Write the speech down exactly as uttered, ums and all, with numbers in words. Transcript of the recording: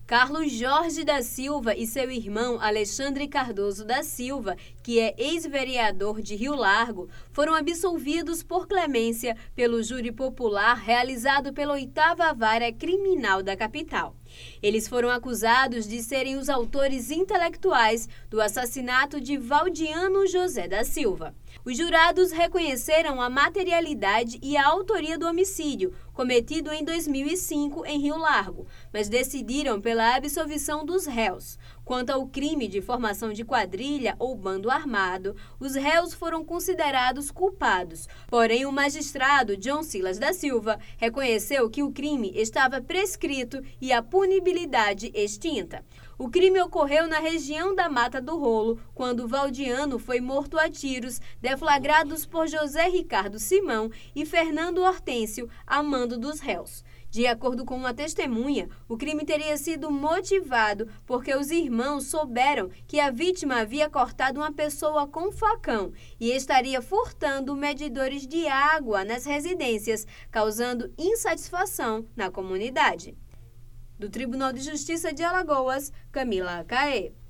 Carlos Jorge da Silva e seu irmão Alexandre Cardoso da Silva, que é ex-vereador de Rio Largo, foram absolvidos por clemência pelo júri popular realizado pela oitava Vara Criminal da capital. Eles foram acusados de serem os autores intelectuais do assassinato de Valdiano José da Silva. Os jurados reconheceram a materialidade e a autoria do homicídio, cometido em dois mil e cinco em Rio Largo, mas decidiram pela absolvição dos réus. Quanto ao crime de formação de quadrilha ou bando armado, os réus foram considerados culpados. Porém, o magistrado John Silas da Silva reconheceu que o crime estava prescrito e a punibilidade extinta. O crime ocorreu na região da Mata do Rolo, quando Valdiano foi morto a tiros, deflagrados por José Ricardo Simão e Fernando Hortêncio, a mando dos réus. De acordo com uma testemunha, o crime teria sido motivado porque os irmãos souberam que a vítima havia cortado uma pessoa com facão e estaria furtando medidores de água nas residências, causando insatisfação na comunidade. Do Tribunal de Justiça de Alagoas, Camila Caê.